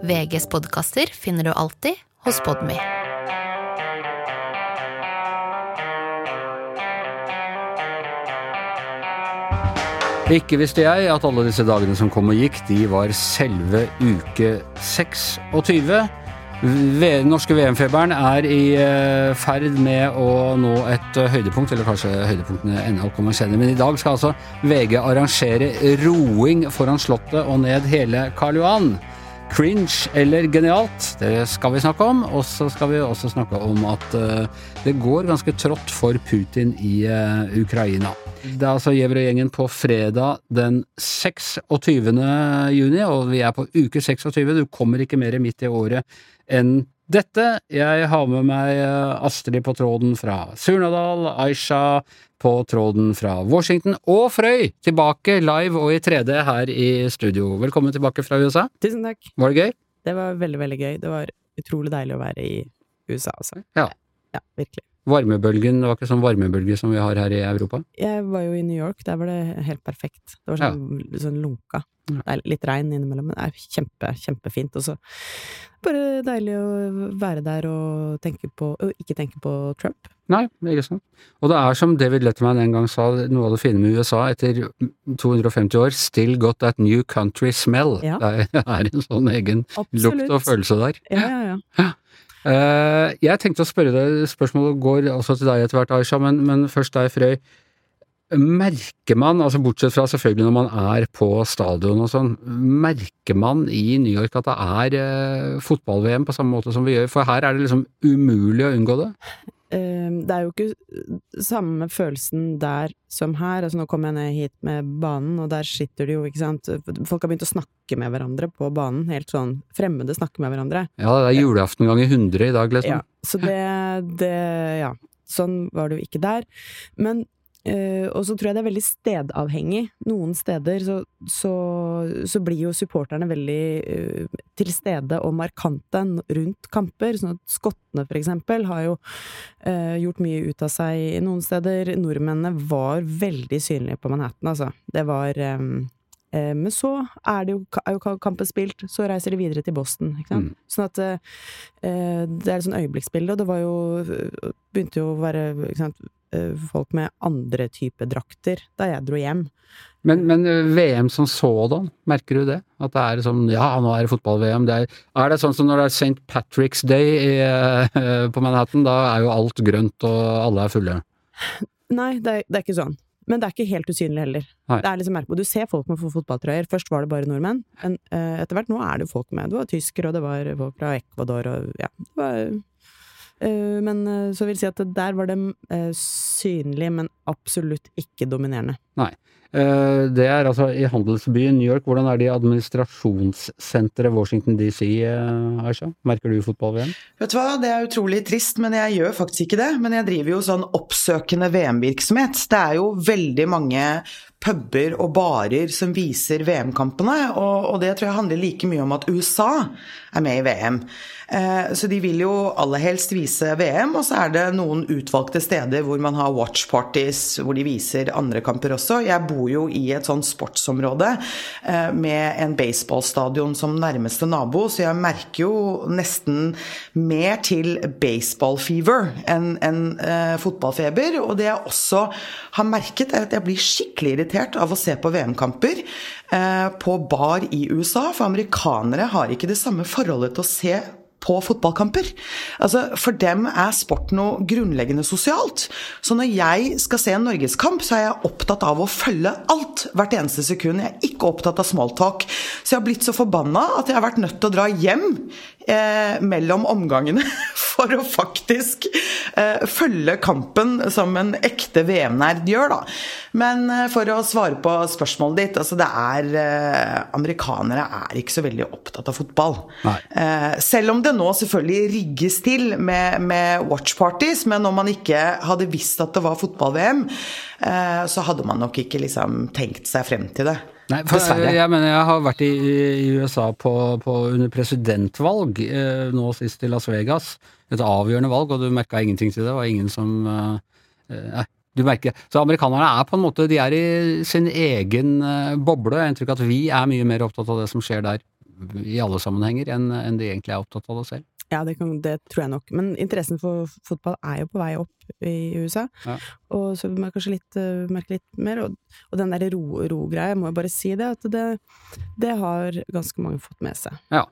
VGs podcaster finner du alltid hos Podme. Ikke visste jeg at alle disse dagene som kom og gikk, de var selve uke 26. Norske VM-feberen i ferd med å nå et høydepunkt, eller kanskje høydepunktene ennå kommer senere, men i dag skal altså VG arrangere roing foran slottet og ned hele Karl Johan. Cringe eller genialt, det skal vi snakke om, og så skal vi også snakke om at det går ganske trått for Putin i Ukraina. Det altså Gjevrøy-gjengen på fredag den 26. juni, og vi på uke 26. Du kommer ikke mer midt i året enn dette. Jeg har med meg Astrid på tråden fra Surnadal, Aisha på tråden fra Washington, og Frøy tilbake live og i 3D her i studio. Velkommen tilbake fra USA. Tusen takk. Var det gøy? Det var veldig, veldig gøy. Det var utrolig deilig å være i USA også. Ja. Ja, virkelig. Varmebølgen, det var ikke sånn varmebølge som vi har her i Europa? Jeg var jo i New York, der var det helt perfekt. Det var sånn lunka. Det litt regn innimellom, men det kjempefint. Og så bare deilig å være der og ikke tenke på Trump. Nei, ikke sant. Og det som David Letterman en gang sa, noe av det fine med USA, etter 250 år, still got that new country smell. Ja. Det en sånn egen lukt og følelse der. Ja. Jeg tenkte å spørre deg, spørsmålet går også til deg etter hvert, Aisha, men først deg, Frøy. Merker man, altså bortsett fra selvfølgelig når man på stadion og sånn, merker man i New York at det fotball-VM på samme måte som vi gjør? For her det liksom umulig å unngå det? Det jo ikke samme følelsen der som her. Altså nå kom jeg ned hit med banen, og der sitter de jo, ikke sant? Folk har begynt å snakke med hverandre på banen, helt sånn fremmede snakker med hverandre. Ja, det julaften gang i 100 i dag, liksom. Ja, så ja, sånn var det jo ikke der. Men og så tror jeg det veldig stedavhengig. Noen steder så blir jo supporterne veldig til stede og markante rundt kamper, sånn at skottene for eksempel har jo gjort mye ut av seg i noen steder. Nordmennene var veldig synlige på Manhattan, altså. Det var men så det jo kampen spilt, så reiser de videre til Boston, ikke sant? Sånn at det et sånn øyeblikksbilde, og det var jo begynte jo å være, ikke sant, folk med andre type drakter da jeg dro hjem. Men VM som sådan, merker du det? At det sånn, ja, nå det fotball-VM. Det sånn som når det St. Patrick's Day på Manhattan, da jo alt grønt og alle fulle? Nei, det ikke sånn. Men det ikke helt usynlig heller. Nei. Det liksom merkelig. Du ser folk med fotballtrøyer. Først var det bare nordmenn, men etter hvert nå det jo folk med. Det var tysker, og det var folk fra Ecuador, og ja, det var... Men så vil jeg si at der var det synlig, men absolutt ikke dominerende. Nei. Det altså i handelsbyen New York. Hvordan det i administrasjonssenteret Washington DC, Aisha? Merker du fotball-VM? Vet du hva, det utrolig trist, men jeg gjør faktisk ikke det. Men jeg driver jo sånn oppsøkende VM-virksomhet. Det jo veldig mange puber og barer som viser VM-kampene, og det tror jeg handler like mye om at USA med i VM. Så de vil jo aller helst vise VM, og så det noen utvalgte steder hvor man har watch parties, hvor de viser andre kamper også. Jeg bor jo i et sånn sportsområde med en baseballstadion som nærmeste nabo, så jeg merker jo nesten mer til baseball-fever enn fotballfeber, og det jeg også har merket at jeg blir skikkelig irritert av å se på VM-kamper på bar i USA, for amerikanere har ikke det samme forholdet til å se på fotballkamper. Altså, for dem sport noe grunnleggende sosialt. Så når jeg skal se en Norgeskamp, så jeg opptatt av å følge alt hvert eneste sekund. Jeg ikke opptatt av smalltalk. Så jeg har blitt så forbanna at jeg har vært nødt til å dra hjem mellom omgangene for å faktisk følge kampen som en ekte VM-nerd gjør da. Men for å svare på spørsmålet ditt, altså det amerikanere ikke så veldig opptatt av fotball. Selv om det nå selvfølgelig rigges til med watch parties, men om man ikke hadde visst at det var fotball-VM, så hadde man nok ikke liksom tenkt seg frem til det. Nei, for jeg har vært i USA under presidentvalg, nå sist i Las Vegas, et avgjørende valg, og du merket ingenting til det, det var ingen som du merker, så amerikanerne på en måte, de i sin egen boble, jeg har inntrykk at vi mye mer opptatt av det som skjer der, i alle sammenhenger enn de egentlig er opptatt av det selv. Ja, det tror jeg nok. Men interessen for fotball er jo på vei opp i USA. Ja. Og så må jeg kanskje merke litt mer. Og den der ro-greia, må jeg bare si det, at det har ganske mange fått med seg. Ja.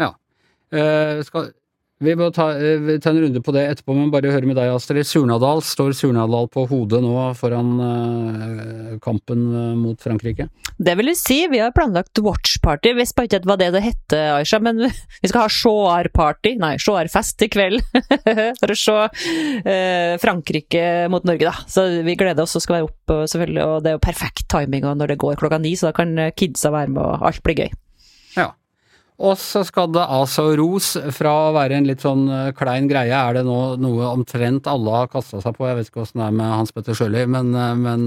Vi må ta en runde på det etterpå, men bare høre med deg, Astrid. Står Surnadal på hodet nå foran kampen mot Frankrike? Det vil jeg si, vi har planlagt watchparty, hvis bare ikke det var det hette, Aisha, men vi skal ha showar-fest i kveld, for å se Frankrike mot Norge da. Så vi gleder oss og skal være oppe selvfølgelig, og det er jo perfekt timing når det går 9:00, så da kan kidsa være med og alt blir gøy. Ja. Og så skal det altså ros fra å være en litt sånn klein greie, det nå noe omtrent alle har kastet seg på, jeg vet ikke hvordan det med Hans Petter Sjøli, men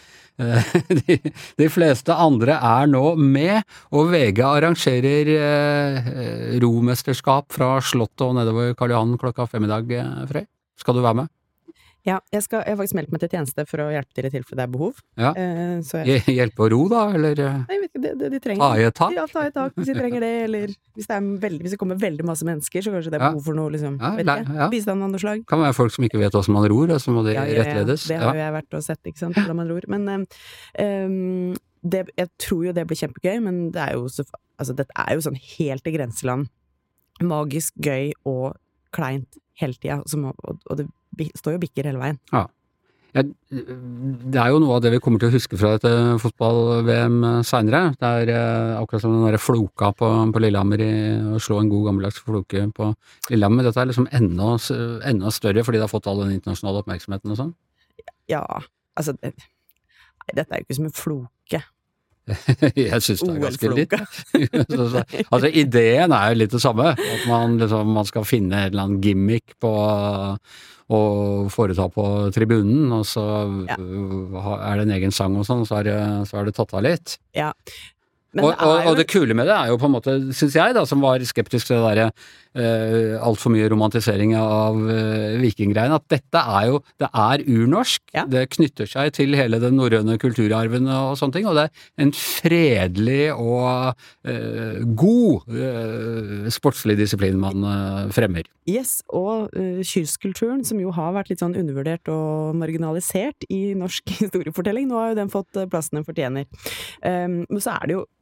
de fleste andre nå med, og VG arrangerer romesterskap fra Slottet og nedover Karl Johan 5:00 i dag, Frøy. Skal du være med? Ja, jeg har faktisk meldt meg til tjeneste for å hjelpe til i tilfelle det er behov. Ja. Hjelpe å ro da, eller? Nei, jeg vet ikke, de trenger ta i et tak? Ja, ta i et tak hvis de trenger det, eller hvis det kommer veldig masse mennesker, så kanskje det er behov for noe, liksom, bistand av noe slag. Kan være folk som ikke vet hvordan man ror, så må de rettledes. Det har jo jeg vært og sett, ikke sant, hvordan man ror. Men jeg tror jo det blir kjempegøy, men det er jo dette er jo sånn helt i grenseland. Magisk, gøy og kleint hele tiden, og det står jo bikker hele veien. Ja. Det er jo noe av det vi kommer til å huske fra dette fotball-VM senere. Det akkurat som den der floka på Lillehammer å slå en god gammeldags floke på Lillehammer. Dette er liksom enda større fordi det har fått all den internasjonale oppmerksomheten og sånn. Ja, altså dette er jo ikke som en floke. Jeg synes det ganske litt. Altså ideen jo litt det samme, at man skal finne en eller annen gimmick på å foreta på tribunen, og så det en egen sang og sånn, så er det tatt av litt. Ja. Og det kule med det jo på en måte, synes jeg da, som var skeptisk til det der alt for mye romantisering av vikinggreiene, at dette det urnorsk, det knytter seg til hele den norrøne kulturarven og sånne ting, og det en fredelig og god sportslig disiplin man fremmer. Yes, og kystkulturen, som jo har vært litt sånn undervurdert og marginalisert i norsk historiefortelling, nå har jo den fått plassen den fortjener. Men så det jo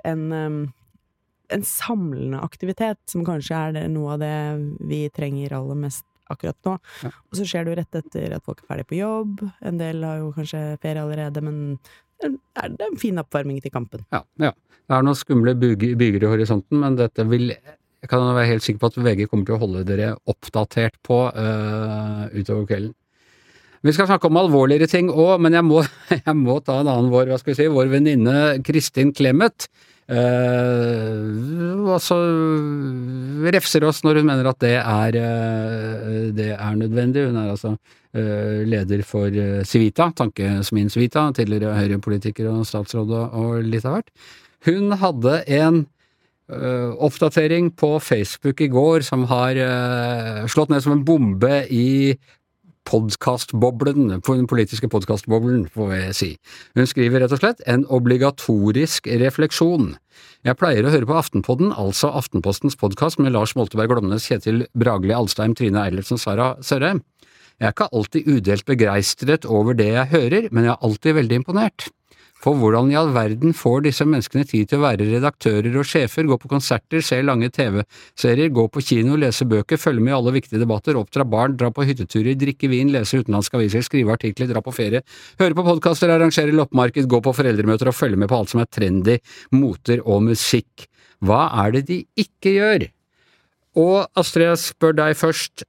en samlende aktivitet som kanskje det noe av det vi trenger aller mest akkurat nå. Ja. Og så skjer det jo rett etter at folk ferdig på jobb, en del har jo kanskje ferie allerede, men det en fin oppvarming til kampen. Ja. Det noen skumle byger i horisonten, men dette jeg kan være helt sikker på at VG kommer til å holde dere oppdatert på utover kvelden. Vi skal snakke om alvorligere ting også, men jeg må ta en annen vår venninne Kristin Clemet, også refser oss når hun mener at det nødvendig. Hun altså leder for Civita, tankesmien Civita, tidligere Høyre-politiker og statsråd og litt av hvert. Hun hadde en oppdatering på Facebook i går som har slått ned som en bombe i podcastboblen, på den politiske podcastboblen, får jeg si. Hun skriver rett og slett en obligatorisk refleksjon. Jeg pleier å høre på Aftenpodden, altså Aftenpostens podcast med Lars Molteberg Glomnes, Kjetil Bragli, Alstein, Trine Eilertsen, Sara Sørheim. Jeg ikke alltid udelt begeistret over det jeg hører, men jeg alltid veldig imponert. For hvordan i all verden får disse menneskene tid til å være redaktører og sjefer, gå på konserter, se lange TV-serier, gå på kino, lese bøker, følge med i alle viktige debatter, oppdra barn, dra på hytteturer, drikke vin, lese utenlandske aviser, skrive artikler, dra på ferie, høre på podcaster, arrangere loppemarked, gå på foreldremøter og følge med på alt som trendy, moter og musikk. Hva det de ikke gjør? Og Astrid, jeg spør deg først,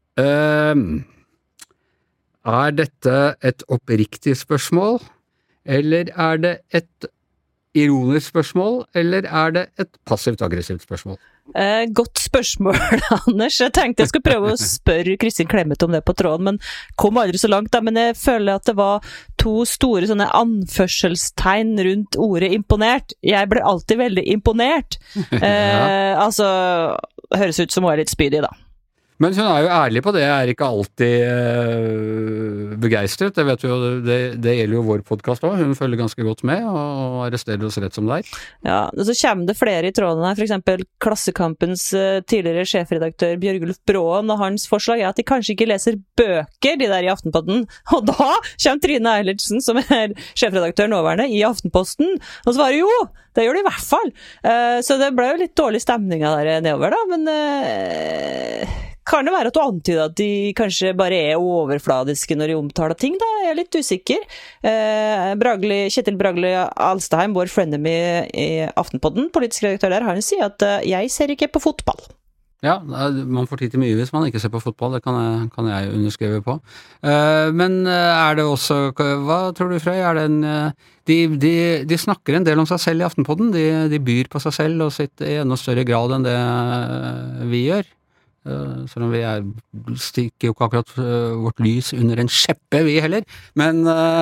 dette et oppriktig spørsmål? Eller det et ironisk spørsmål, eller det et passivt-aggressivt spørsmål? Godt spørsmål, Anders. Jeg tenkte jeg skulle prøve å spørre Kristin Clemet om det på tråden, men kom aldri så langt da. Men jeg føler at det var to store sånne anførselstegn rundt ordet imponert. Jeg ble alltid veldig imponert. Altså, høres ut som hun litt spydig da. Men hun jo ærlig på det, ikke alltid begeistret. Det vet du jo, det gjelder jo vår podcast også. Hun følger ganske godt med og arresterer oss rett som det Ja, og så kommer det flere i tråden her, for eksempel Klassekampens tidligere sjefredaktør Bjørgulf Bråen, og hans forslag at de kanskje ikke leser bøker, de der i Aftenpodden. Og da kommer Trine Eilertsen, som sjefredaktør nåværende, i Aftenposten, og svarer jo, det gjør de i hvert fall. Så det ble jo litt dårlig stemning der nedover da, men kan det være at du antyder at de kanskje bare overfladiske når de omtaler ting da? Jeg litt usikker. Kjetil Bragli Alstaheim, vår frenemy i Aftenpodden, politisk redaktør der, han sier at jeg ser ikke på fotball. Ja, man får tid til mye hvis man ikke ser på fotball, det kan jeg underskrive på. Men det også, hva tror du Frøy, de snakker en del om seg selv i Aftenpodden, de byr på seg selv og sitt i enda større grad enn det vi gjør. Selv om vi stikker jo ikke akkurat vårt lys under en skjeppe, vi heller, men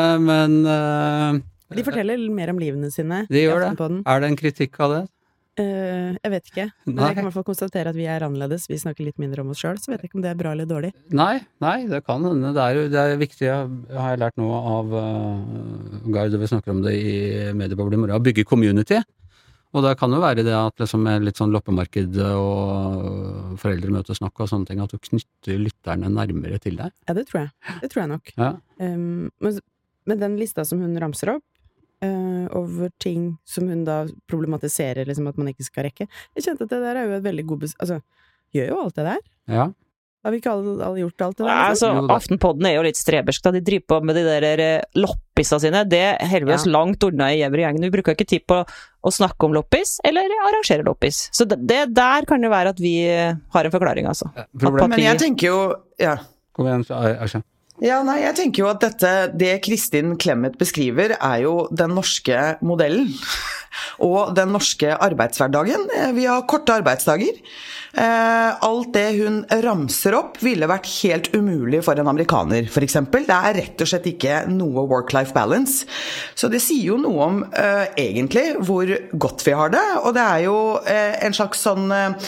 de forteller mer om livene sine. De gjør det. Det en kritikk av det? Jeg vet ikke, men jeg kan i hvert fall konstatere at vi annerledes, vi snakker litt mindre om oss selv, så vet jeg ikke om det bra eller dårlig. Nei, det kan hende. Det viktig, har jeg lært nå av Gard, og vi snakker om det i Mediebobler i morgen, å bygge community. Og det kan jo være det at liksom med litt sånn loppemarked og foreldremøtesnakk og sånne ting, at du knytter lytterne nærmere til deg. Ja, det tror jeg nok. Ja. Men den lista som hun ramser opp, over ting som hun da problematiserer, liksom at man ikke skal rekke, jeg kjente at det der jo et veldig god gjør jo alt det der. Ja. Har vi ikke alle gjort alt det der? Altså, Aftenpodden jo litt strebersk da, de driver på med de der loppisa sine, det heller vi oss langt unna i gjengen, vi bruker ikke tid på å snakke om loppis, eller arrangere loppis. Så det der kan det være at vi har en forklaring, altså. Men jeg tenker jo, ja. Kom igjen, Aisha. Ja, nei, jeg tenker jo at det Kristin Clemet beskriver jo den norske modellen og den norske arbeidshverdagen. Vi har korte arbeidsdager. Alt det hun ramser opp ville vært helt umulig for en amerikaner, for eksempel. Det rett og slett ikke noe work-life balance. Så det sier jo noe om egentlig hvor godt vi har det, og det jo en slags sånn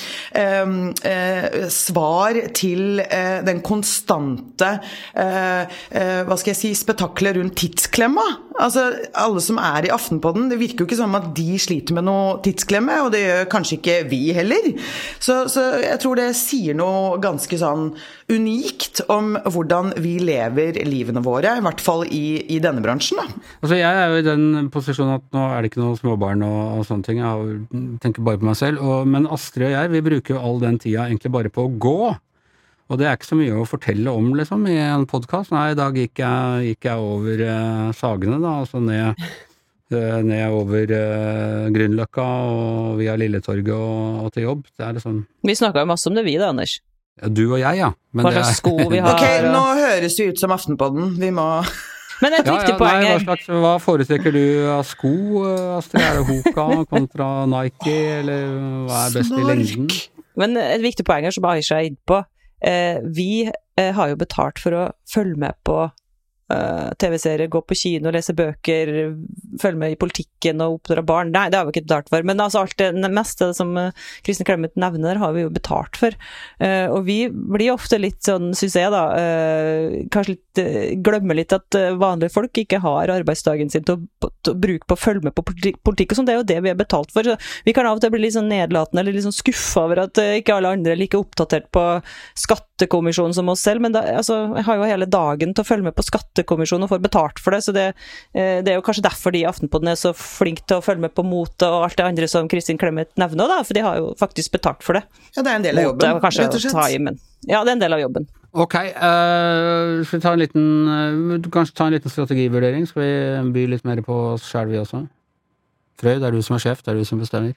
svar til den konstante hva skal jeg si, spetakler rundt tidsklemma. Altså, alle som i Aftenpodden, det virker jo ikke som at de sliter med noe tidsklemme, og det gjør kanskje ikke vi heller. Så jeg tror det sier noe ganske sånn unikt om hvordan vi lever livene våre, i hvert fall i denne bransjen da. Altså, jeg jo i den posisjonen at nå det ikke noe småbarn og sånne ting, jeg tenker bare på meg selv, men Astrid og jeg, vi bruker jo all den tida egentlig bare på å gå. Og det ikke så mye å fortelle om, liksom, i en podcast. Nei, i dag gikk jeg over Sagene, da, altså ned over Grünerløkka og via Lilletorget og til jobb. Det liksom... Vi snakket jo masse om det vi da, Anders. Ja, du og jeg, ja. Men hva slags sko vi har. Ok, nå høres det ut som Aftenpodden. Vi må... Men et viktig poeng hva foretrekker du av sko, Astrid? Det Hoka kontra Nike, eller hva best i lengden? Men et viktig poeng som Aisha inne på, vi har jo betalt for å følge med på TV-serier, gå på kino, lese bøker, følge med i politikken og oppdra barn. Nei, det har vi ikke betalt for, men altså alt det meste som Kristin Clemet nevner har vi jo betalt for. Og vi blir ofte litt sånn, synes jeg da, kanskje litt, glemmer litt at vanlige folk ikke har arbeidsdagen sin til å bruke på å følge med på politikk og sånn. Det jo det vi har betalt for. Så vi kan av og til bli litt sånn nedlatende eller litt sånn skuffa over at ikke alle andre er like oppdatert på skattekommisjonen som oss selv, men da, altså, jeg har jo hele dagen til å følge med på skattekommisjonen og får betalt for det, så det jo kanskje derfor de i Aftenpodden så flink til å følge med på mote og alt det andre som Kristin Clemet nevner da, for de har jo faktisk betalt for det. Ja, det en del av jobben, rett og slett. Ja, det en del av jobben. Ok, skal vi ta en liten du kanskje ta en liten strategivurdering, skal vi by litt mer på oss selv vi også? Frøy, det du som sjef, det du som bestemmer.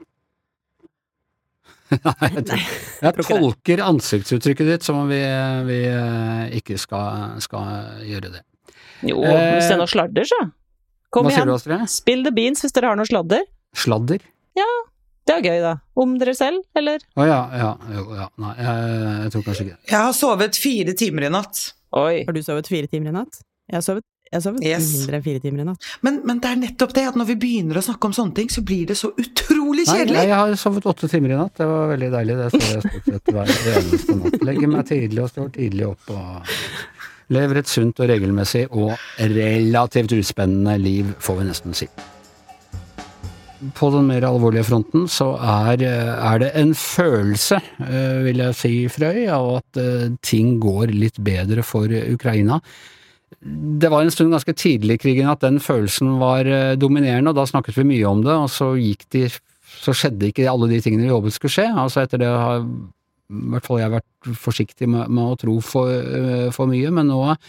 Nei, jeg tolker ansiktsuttrykket ditt som om vi ikke skal gjøre det. Jo, hvis det noe sladder, så kom igjen. Hva sier du, Astrid? Spill the beans hvis dere har noe sladder. Sladder? Ja, det gøy da. Om dere selv, eller? Ja. Nei, jeg tror kanskje ikke. Jeg har sovet 4 timer i natt. Oi. Har du sovet 4 timer i natt? Jeg har sovet Jeg sovet mindre enn 4 timer i natt. Men det nettopp det, at når vi begynner å snakke om sånne ting, så blir det så utrolig kjedelig. Nei, jeg har sovet 8 timer i natt. Det var veldig deilig. Det står jeg stort sett hver eneste natt. Legger meg tidlig og står tidlig opp og lever et sunt og regelmessig og relativt uspennende liv, får vi nesten si. På den mer alvorlige fronten så er det en følelse, vil jeg si, Frøy, av at ting går litt bedre for Ukraina. Det var en stund ganske tidlig i krigen at den følelsen var dominerende, og da snakket vi mye om det, og så skjedde ikke alle de tingene vi håpet skulle skje. Altså etter det har i hvert fall jeg vært forsiktig med å tro for mye, men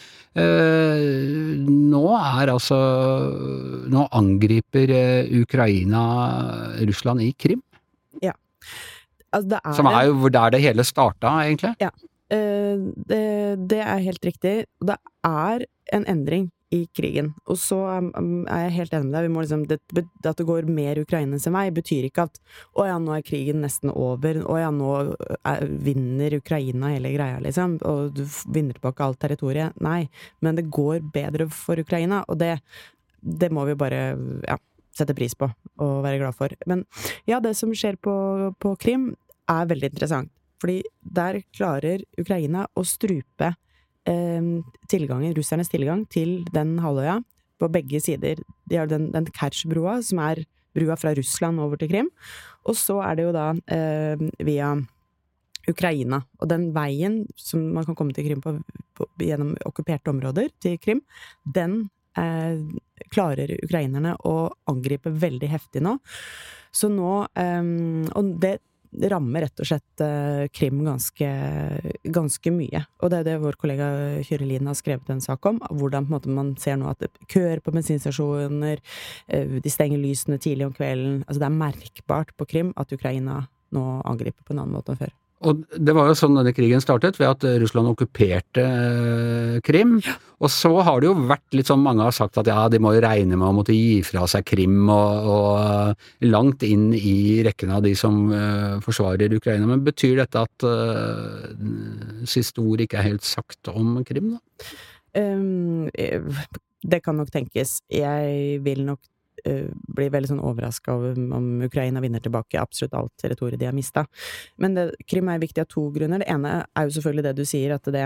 nå angriper Ukraina Russland i Krim. Ja. Altså som jo der det hele startet, egentlig. Ja. Det helt riktig. Det en endring i krigen, og så jeg helt enig med deg. Vi må liksom, at det går mer Ukraina sin vei, betyr ikke at nå krigen nesten over, nå vinner Ukraina hele greia, liksom, og du vinner tilbake alt territoriet. Nei, men det går bedre for Ukraina, og det må vi bare sette pris på og være glad for. Men ja, det som skjer på Krim veldig interessant. Fordi der klarer Ukraina å strupe russernes tilgang til den halvøya på begge sider. De har den Kertsjbrua, som brua fra Russland over til Krim, og så det jo da via Ukraina. Og den veien som man kan komme til Krim på gjennom okkuperte områder til Krim, den klarer ukrainerne å angripe veldig heftig nå. Så nå, og det rammer rett og slett Krim ganske mye. Og det vår kollega Kyrillin har skrevet en sak om, hvordan på en måte man ser nå at køer på bensinstasjoner, de stenger lysene tidlig om kvelden. Altså det merkbart på Krim at Ukraina nå angriper på en annen måte enn før. Og det var jo sånn denne krigen startet, ved at Russland okkuperte Krim, og så har det jo vært litt sånn, mange har sagt at de må jo regne med å måtte gi fra seg Krim, og langt inn i rekken av de som forsvarer Ukraina. Men betyr dette at siste ord ikke helt sagt om Krim, da? Det kan nok tenkes. Jeg vil nok blir veldig sånn overrasket om Ukraina vinner tilbake absolutt alt territoriet de har mistet. Men Krim viktig av 2 grunner. Det ene jo selvfølgelig det du sier, at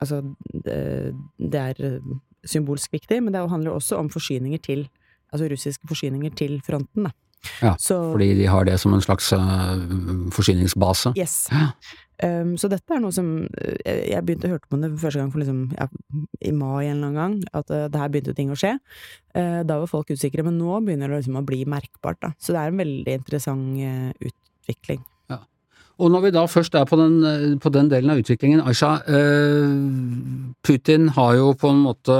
det symbolsk viktig, men det handler også om forsyninger russiske forsyninger til fronten, da. Ja, fordi de har det som en slags forsyningsbase. Yes. Så dette noe som jeg begynte å høre på det første gang for i mai en eller annen gang, at det her begynte ting å skje. Da var folk usikre, men nå begynner det å bli merkbart, da. Så det en veldig interessant utvikling. Ja. Og når vi da først på den delen av utviklingen, Aisha, Putin har jo på en måte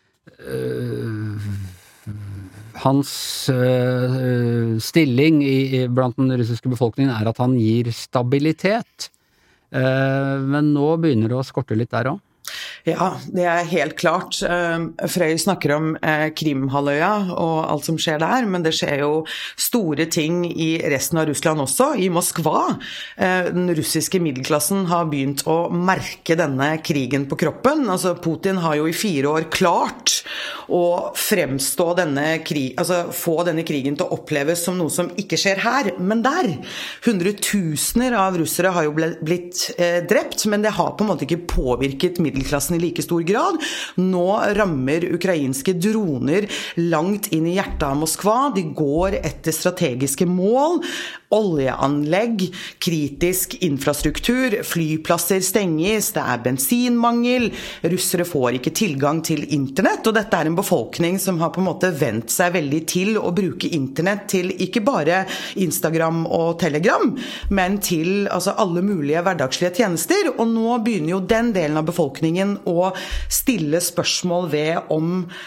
hans stilling blant den russiske befolkningen at han gir stabilitet. Men nå begynner det å skorte litt der også. Ja, det helt klart. Frøy snakker om Krimhalvøya og alt som skjer der, men det skjer jo store ting i resten av Russland også, i Moskva. Den russiske middelklassen har begynt å merke denne krigen på kroppen. Altså, Putin har jo i 4 år klart å fremstå få denne krigen til å oppleves som noe som ikke skjer her, men der. 100 000 av russere har jo blitt drept, men det har på en måte ikke påvirket middelklassen i like stor grad. Nå rammer ukrainske droner langt inn i hjertet av Moskva. De går etter strategiske mål, oljeanlegg, kritisk infrastruktur, flyplasser stenges, det bensinmangel, russere får ikke tilgang til internett, og dette en befolkning som har på en måte vent seg veldig til å bruke internett til ikke bare Instagram og Telegram, men til alle mulige hverdagslige tjenester, og nå begynner jo den delen av befolkningen å stille spørsmål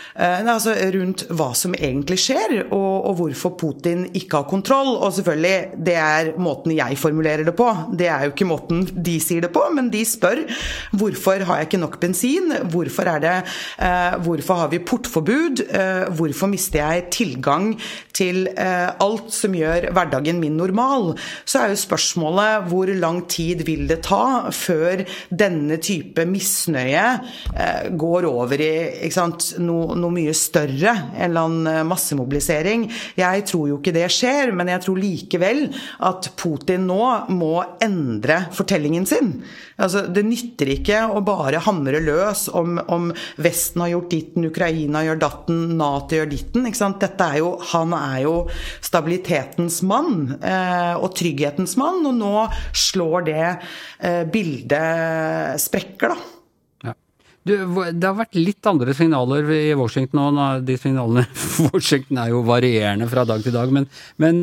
rundt hva som egentlig skjer, og hvorfor Putin ikke har kontroll, og selvfølgelig det måten jeg formulerer det på. Det jo ikke måten de sier det på, men de spør hvorfor har jeg ikke nok bensin? Hvorfor har vi portforbud? Hvorfor mister jeg tilgang til alt som gjør hverdagen min normal? Så jo spørsmålet hvor lang tid vil det ta før denne type misnøye går over i, ikke sant, noe mye større enn massemobilisering. Jeg tror jo ikke det skjer, men jeg tror likevel at Putin nå må endre fortellingen sin. Altså, det nytter ikke å bare hamre løs om Vesten har gjort ditten, Ukraina gjør datten, NATO gjør ditten, ikke sant? Han jo stabilitetens mann og trygghetens mann, og nå slår det bildet sprekker da. Det har vært litt andre signaler i Washington nå. De signalene i Washington jo varierende fra dag til dag, men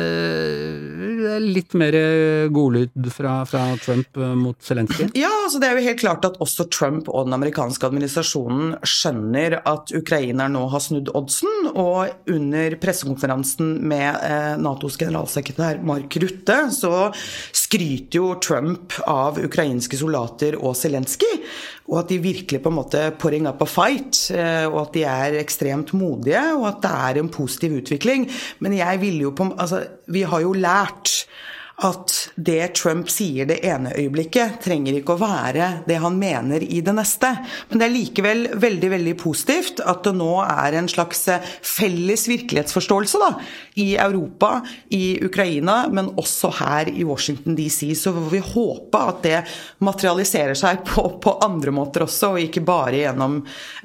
litt mer godlyd fra Trump mot Zelensky. Ja, altså det jo helt klart at også Trump og den amerikanske administrasjonen skjønner at ukrainere nå har snudd oddsen, og under pressekonferansen med NATOs generalsekretær Mark Rutte så skryter jo Trump av ukrainske soldater og Zelensky, og at de virkelig på en måte pouring up a fight, og at de ekstremt modige, og at det en positiv utvikling. Men jeg vil jo vi har jo lært at det Trump sier det ene øyeblikket trenger ikke å være det han mener i det neste. Men det likevel veldig, veldig positivt at det nå en slags felles virkelighetsforståelse da, i Europa, i Ukraina, men også her i Washington DC. Så vi håper at det materialiserer seg på andre måter også, og ikke bare gjennom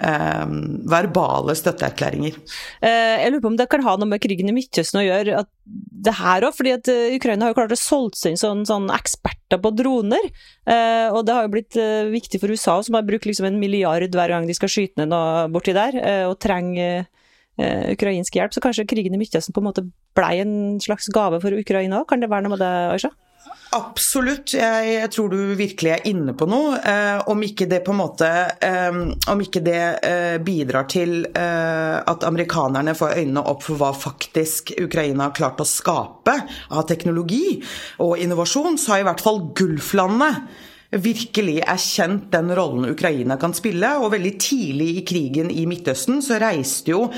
verbale støtteerklæringer. Jeg lurer på om det kan ha noe med krigen i Midtøsten å gjøre, at det her også, fordi at Ukraina har jo klart å solgt seg inn sånn eksperter på droner, og det har jo blitt viktig for USA, som har brukt liksom 1 milliard hver gang de skal skyte ned noe borti der, og trenger ukrainsk hjelp, så kanskje krigen i Midtøsten på en måte ble en slags gave for Ukraina. Kan det være noe med det, Aisha? Absolutt, jeg tror du virkelig inne på noe, om ikke det på en måte, om ikke det bidrar til at amerikanerne får øynene opp for hva faktisk Ukraina har klart å skape av teknologi og innovasjon, så har i hvert fall Gulflandene virkelig kjent den rollen Ukraina kan spille, og veldig tidlig i krigen i Midtøsten så reiste jo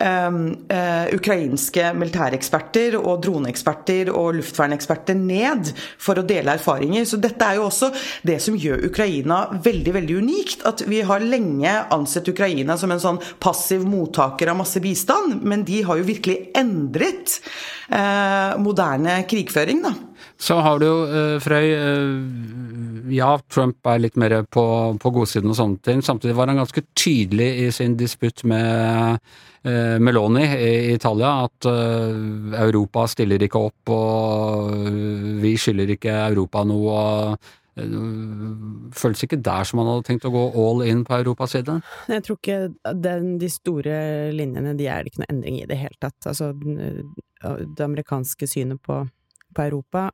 ukrainske militæreksperter og droneeksperter og luftverneksperter ned for å dele erfaringer. Så dette jo også det som gjør Ukraina veldig, veldig unikt, at vi har lenge ansett Ukraina som en sånn passiv mottaker av masse bistand, men de har jo virkelig endret moderne krigføring da. Så har du jo, Frøy, ja, Trump litt mer på godsiden og sånne ting. Samtidig var han ganske tydelig i sin disputt med Meloni i Italia, at Europa stiller ikke opp, og vi skylder ikke Europa noe, og føles ikke der som han hadde tenkt å gå all in på Europas side? Jeg tror ikke de store linjene, de det ikke noe endring i det hele tatt. Altså, det amerikanske synet på Europa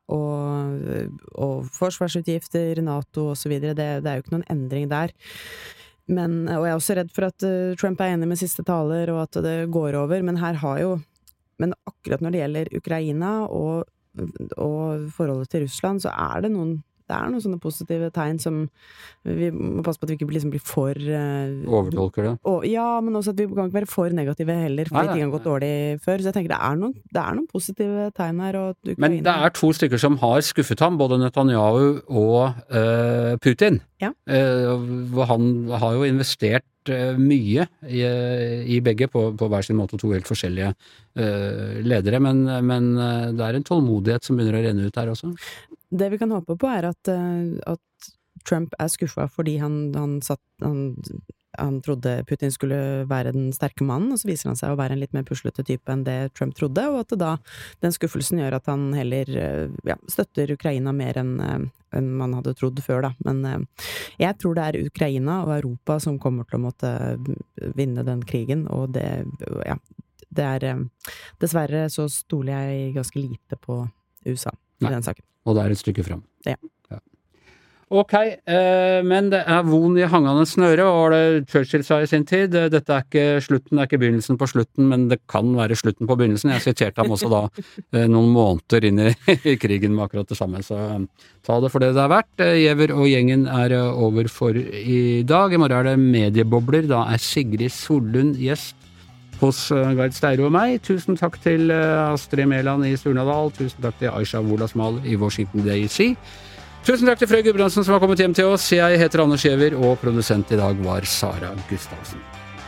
og forsvarsutgifter, NATO og så videre, det jo ikke noen endring der. Og jeg også redd for at Trump enig med siste taler, og at det går over, men akkurat når det gjelder Ukraina og forholdet til Russland, så det noen sånne positive tegn som vi må passe på at vi ikke blir for overtolker det. Ja, men også at vi kan ikke være for negative heller, fordi ting har gått dårlig før. Så jeg tenker det noen positive tegn her. Men det 2 stykker som har skuffet ham, både Netanyahu og Putin. Ja. Han har jo investert mye i begge på hver sin måte, 2 helt forskjellige ledere, men det en tålmodighet som begynner å renne ut her også. Det vi kan håpe på at Trump skuffet fordi han trodde Putin skulle være den sterke mannen, og så viser han seg å være en litt mer puslete type enn det Trump trodde, og at den skuffelsen gjør at han heller støtter Ukraina mer enn man hadde trodd før da. Men jeg tror det Ukraina og Europa som kommer til å måtte vinne den krigen, og det dessverre så stoler jeg ganske lite på USA i den saken. Og det et stykke frem. Ja. Ok, men det vond I hangende snøre, og det Churchill sa I sin tid, dette ikke slutten, det ikke begynnelsen på slutten, men det kan være slutten på begynnelsen. Jeg siterte ham også da noen måneder inn I krigen med akkurat det samme, så ta det for det det vært. Giæver og gjengen over for I dag. I morgen det mediebobler, da Sigrid Sollund gjest hos Gard Steiro og meg. Tusen takk til Astrid Mæland I Surnadal, tusen takk til Aisha Wolasmal I Washington DC. Tusen takk til Frøy Gudbrandsen som har kommet hjem til oss. Jeg heter Anders Giæver, og produsent I dag var Sara Gustavsen.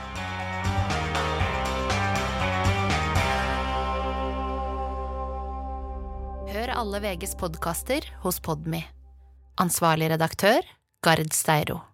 Hør alle VGs podcaster hos Podme. Ansvarlig redaktør, Gard Steiro.